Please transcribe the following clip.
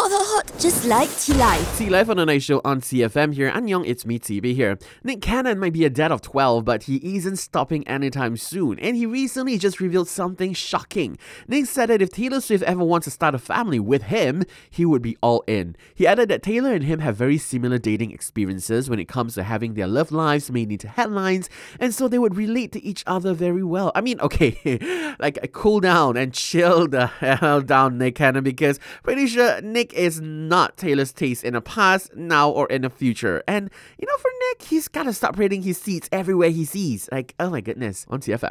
hot, hot, hot, just like T-Life. T-Life on the Night Show on CFM here. Annyeong, it's me, TB here. Nick Cannon might be a dad of 12, but he isn't stopping anytime soon. And he recently just revealed something shocking. Nick said that if Taylor Swift ever wants to start a family with him, he would be all in. He added that Taylor and him have very similar dating experiences when it comes to having their love lives made into headlines, and so they would relate to each other very well. I mean, okay, like cool down and chill the hell down, Nick Cannon, because pretty sure Nick is not Taylor's taste in the past, now, or in the future. And, for Nick, he's gotta stop rating his seats everywhere he sees. Like, oh my goodness, on TFM.